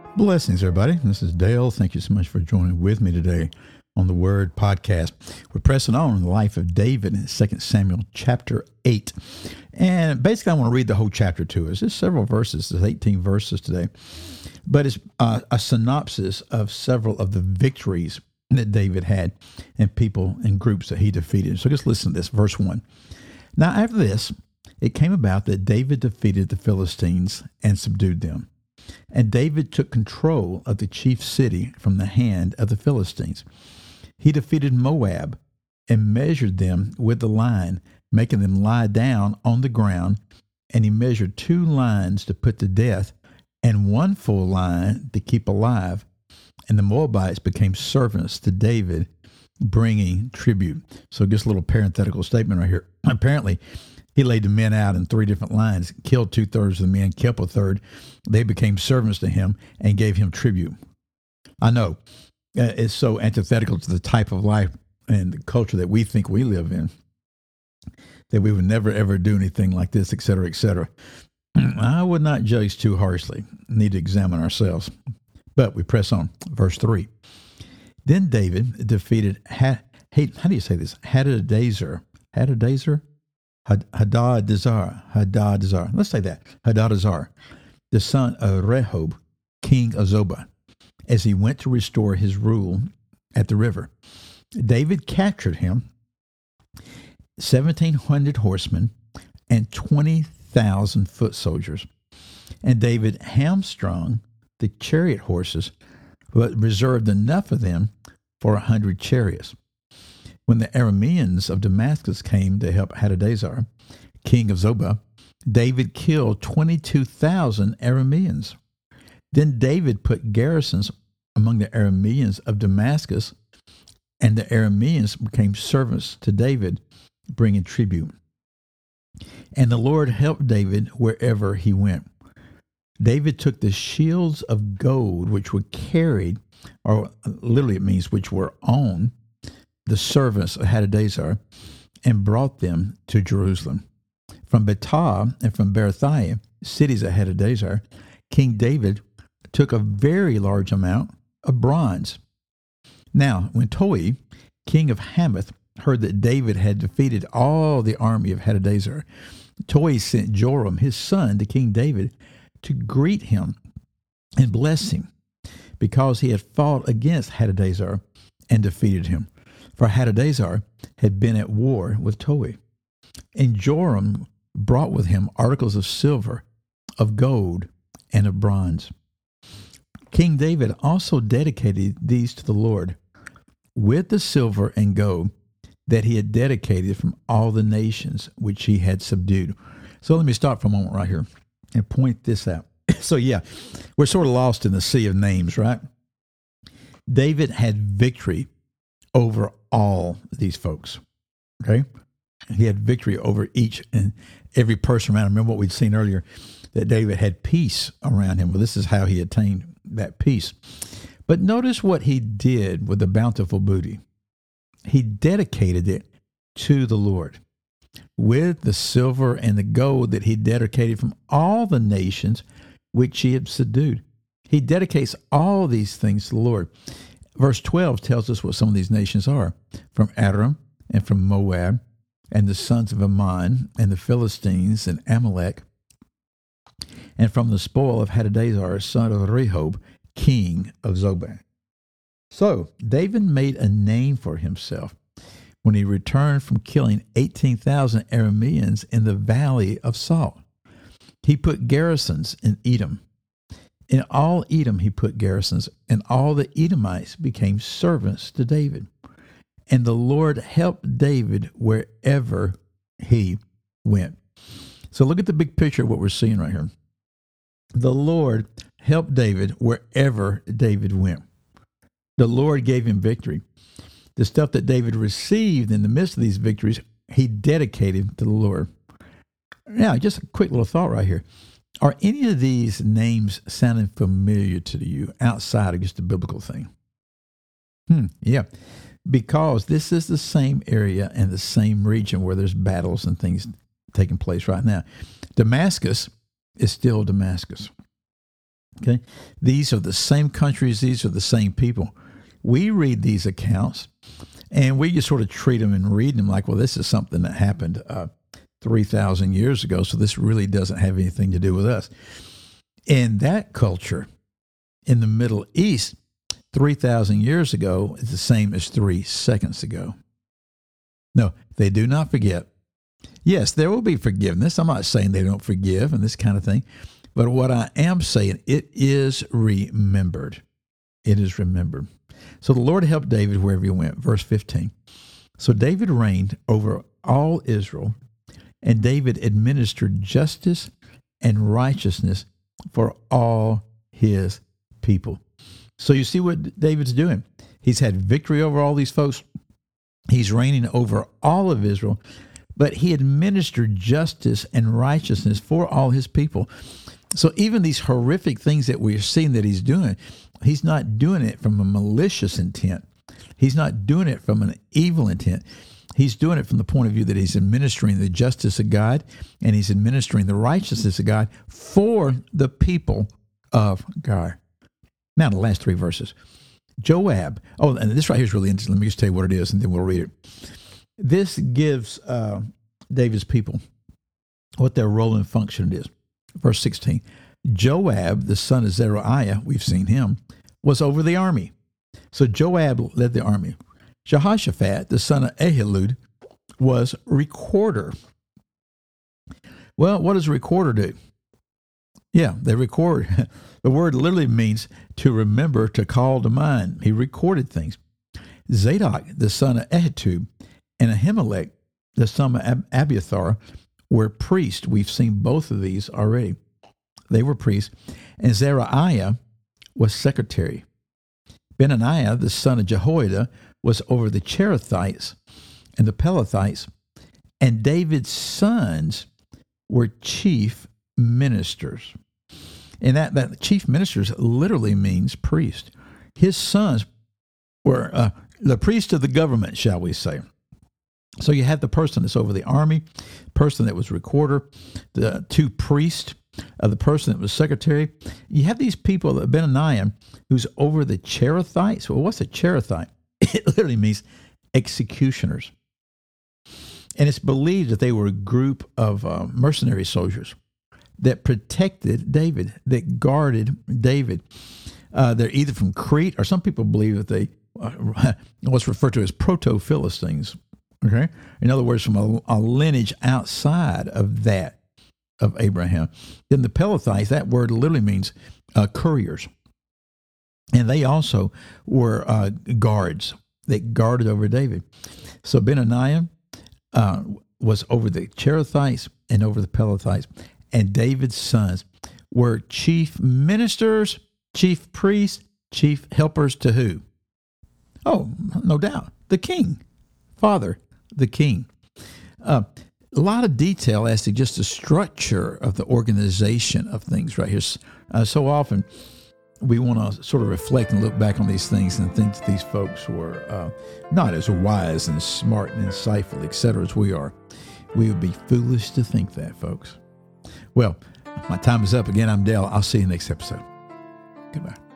Blessings, everybody. This is Dale. Thank you so much for joining with me today on the Word Podcast. We're pressing on in the life of David in 2 Samuel chapter 8. And basically, I want to read the whole chapter to us. There's several verses. There's 18 verses today. But it's a synopsis of several of the victories that David had and people and groups that he defeated. So just listen to this. Verse 1. Now, after this, it came about that David defeated the Philistines and subdued them. And David took control of the chief city from the hand of the Philistines. He defeated Moab and measured them with the line, making them lie down on the ground. And he measured 2 lines to put to death and 1 full line to keep alive. And the Moabites became servants to David, bringing tribute. So just a little parenthetical statement right here. Apparently, he laid the men out in 3 different lines, killed 2/3 of the men, kept a third. They became servants to him and gave him tribute. I know it's so antithetical to the type of life and the culture that we think we live in, that we would never, ever do anything like this, et cetera, et cetera. I would not judge too harshly. Need to examine ourselves. But we press on. Verse 3. Then David defeated, how do you say this? Hadadezer. Hadadezer. Let's say that. Hadadezer, the son of Rehob, king of Zobah, as he went to restore his rule at the river. David captured him, 1,700 horsemen and 20,000 foot soldiers. And David hamstrung the chariot horses, but reserved enough of them for 100 chariots. When the Arameans of Damascus came to help Hadadezer, king of Zobah, David killed 22,000 Arameans. Then David put garrisons among the Arameans of Damascus, and the Arameans became servants to David, bringing tribute. And the Lord helped David wherever he went. David took the shields of gold which were carried, or literally it means which were on, the servants of Hadadezer, and brought them to Jerusalem. From Betah and from Berechiah, cities of Hadadezer, King David took a very large amount of bronze. Now, when Toi, king of Hamath, heard that David had defeated all the army of Hadadezer, Toi sent Joram, his son, to King David to greet him and bless him, because he had fought against Hadadezer and defeated him. For Hadadezer had been at war with Toi. And Joram brought with him articles of silver, of gold, and of bronze. King David also dedicated these to the Lord, with the silver and gold that he had dedicated from all the nations which he had subdued. So let me stop for a moment right here and point this out. So yeah, we're sort of lost in the sea of names, right? David had victory over all these folks, okay? He had victory over each and every person around him. Remember what we'd seen earlier, that David had peace around him. Well, this is how he attained that peace. But notice what he did with the bountiful booty. He dedicated it to the Lord with the silver and the gold that he dedicated from all the nations which he had subdued. He dedicates all these things to the Lord. Verse 12 tells us what some of these nations are. From Aram and from Moab and the sons of Ammon and the Philistines and Amalek, and from the spoil of Hadadezer, son of Rehob, king of Zobah. So David made a name for himself when he returned from killing 18,000 Arameans in the valley of Salt. He put garrisons in Edom. In all Edom he put garrisons, and all the Edomites became servants to David. And the Lord helped David wherever he went. So look at the big picture of what we're seeing right here. The Lord helped David wherever David went. The Lord gave him victory. The stuff that David received in the midst of these victories, he dedicated to the Lord. Now, just a quick little thought right here. Are any of these names sounding familiar to you outside of just a biblical thing? Yeah, because this is the same area and the same region where there's battles and things taking place right now. Damascus is still Damascus. Okay, these are the same countries. These are the same people. We read these accounts, and we just sort of treat them and read them like, well, this is something that happened 3,000 years ago, so this really doesn't have anything to do with us. In that culture, in the Middle East, 3,000 years ago is the same as 3 seconds ago. No, they do not forget. Yes, there will be forgiveness. I'm not saying they don't forgive and this kind of thing. But what I am saying, it is remembered. It is remembered. So the Lord helped David wherever he went. Verse 15. So David reigned over all Israel, and David administered justice and righteousness for all his people. So you see what David's doing. He's had victory over all these folks. He's reigning over all of Israel, but he administered justice and righteousness for all his people. So even these horrific things that we're seeing that he's doing, he's not doing it from a malicious intent. He's not doing it from an evil intent. He's doing it from the point of view that he's administering the justice of God and he's administering the righteousness of God for the people of God. Now, the last 3 verses. Joab. Oh, and this right here is really interesting. Let me just tell you what it is, and then we'll read it. This gives David's people what their role and function is. Verse 16. Joab, the son of Zeruiah, we've seen him, was over the army. So Joab led the army. Jehoshaphat, the son of Ahilud, was recorder. Well, what does a recorder do? Yeah, they record. The word literally means to remember, to call to mind. He recorded things. Zadok, the son of Ahitub, and Ahimelech, the son of Abiathar, were priests. We've seen both of these already. They were priests. And Zeruiah was secretary. Benaniah, the son of Jehoiada, was over the Cherethites and the Pelethites. And David's sons were chief ministers. And that chief ministers literally means priest. His sons were the priest of the government, shall we say. So you have the person that's over the army, person that was recorder, the 2 priests, the person that was secretary. You have these people, Benaniah, who's over the Cherethites. Well, what's a Cherethite? It literally means executioners. And it's believed that they were a group of mercenary soldiers that protected David, that guarded David. They're either from Crete, or some people believe that they what's referred to as proto-Philistines. Okay, in other words, from a lineage outside of that of Abraham. Then the Pelethites, that word literally means couriers, and they also were guards that guarded over David. So Benaniah was over the Cherethites and over the Pelethites, and David's sons were chief ministers, chief priests, chief helpers to who? Oh, no doubt, the king, father, the king. A lot of detail as to just the structure of the organization of things right here. So often we want to sort of reflect and look back on these things and think that these folks were not as wise and smart and insightful, et cetera, as we are. We would be foolish to think that, folks. Well, my time is up. Again, I'm Dale. I'll see you next episode. Goodbye.